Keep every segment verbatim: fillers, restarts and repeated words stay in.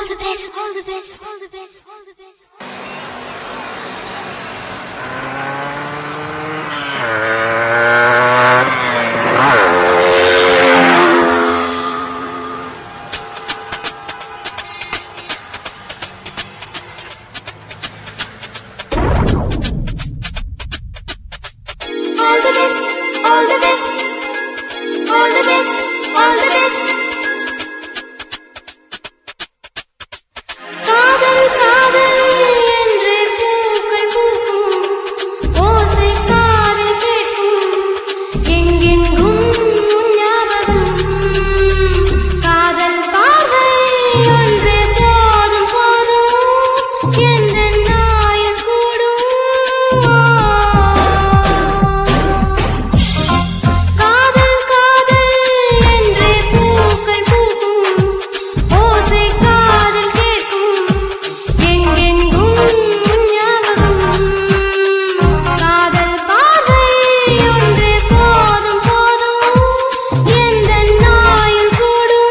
all the best, all the best, all the best, all the best. All the best, all the best, all the best, all the best. காதல் காதல் என்றே பூக்கள் பூக்கும் ஓசை காதில் கேட்கும் எங்கெங்கும் உன் ஞாபகம் காதல் பார்வை ஒன்றே போதும் போதும் எந்த நாயம் கூடும் காதல் காதல் என்றே பூக்கள் பூக்கும் ஓசை காதில் கேட்கும் எங்கெங்கும் உன் ஞாபகம் காதல் பார்வை ஒன்றே போதும் போதும் எந்த நாயம் கூடும்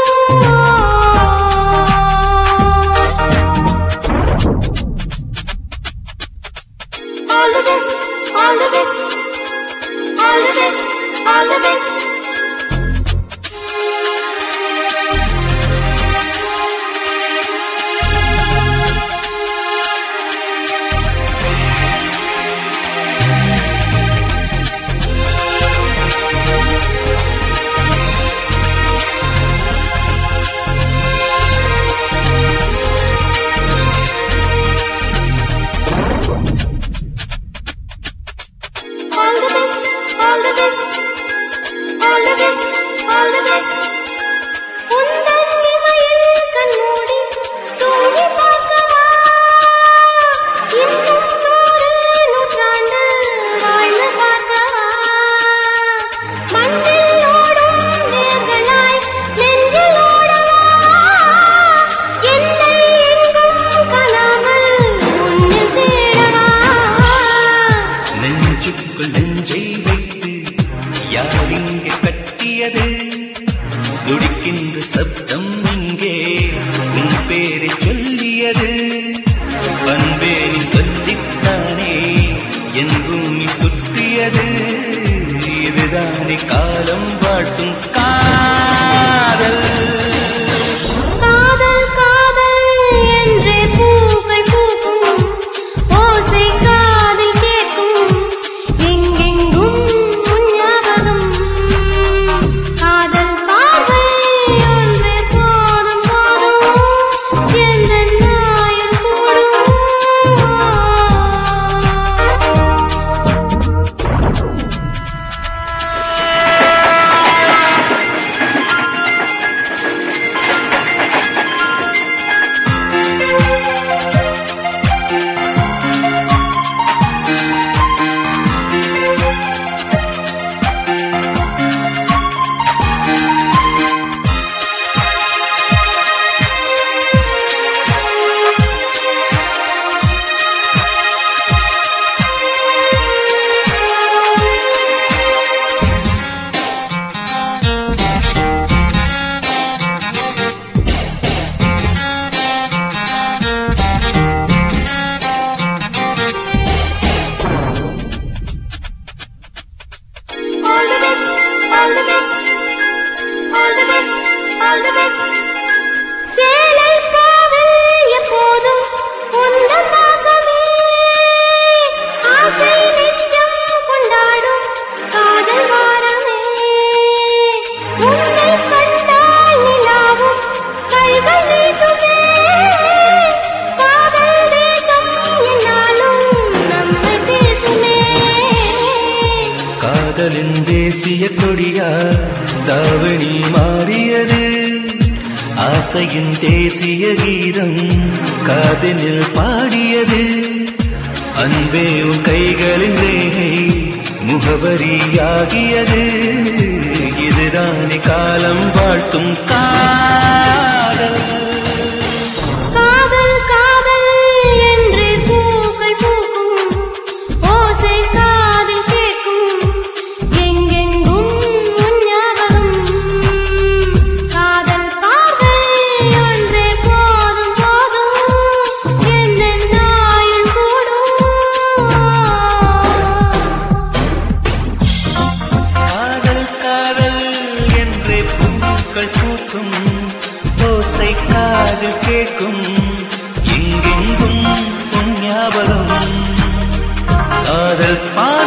All the best, all the best, all the best, all the best. All the best, all the best, all the best, all the best. உந்தன் இமையில் கண்மூடி தூங்கி பார்க்கவா இன்னும் நூறு நூற்றாண்டு வாழ்ந்து பார்க்கவா மண்ணில் ஓடும் வேர்களாய் நெஞ்சில் ஓடவா என்னை எங்கும் காணாமல் உன்னில் தேடவா நெஞ்சுக்குள் நெஞ்சை வைத்து யார் இங்கே கட்டியது துடிக்கின்ற சப்தம் இங்கே உன் பேரை சொல்லியது பண்பே நீ சொல்லித்தானே என் பூமி சுற்றியது இதுதானே காலம் வாழ்த்தும் காதல் காதல் காதல் என்றே பூக்கள் பூக்கும் ஓசை காதில் கேட்கும் எங்கெங்கும் உன் ஞாபகம் காதல் பார்வை ஒன்றே போதும் போதும் எந்த நாயம் கூடும் All the best, all the best, all the best, all the best. சேலை பாவில் எப்போதும் உந்தன் வாசமே ஆசை நெஞ்சம் கொண்டாடும் காதல் வாரமே உன்னை கண்டால் நிலாவும் கைகள் நீட்டுமே காதல் தேசம் என்னாலும் நம்மை பேசுமே காதலின் தேசிய கொடியா தாவணி மாறியது ஆசையின் தேசிய கீதம் காதலில் பாடியது அன்பே உன் கைகளின் ரேகை முகவரியாகியது இதுதானே காலம் வாழ்த்தும் காதல் காதல் காதல் என்றே பூக்கள் பூக்கும் ஓசை காதில் கேட்கும் எங்கெங்கும் உன் ஞாபகம் காதல் பார்வை ஒன்றே போதும் பா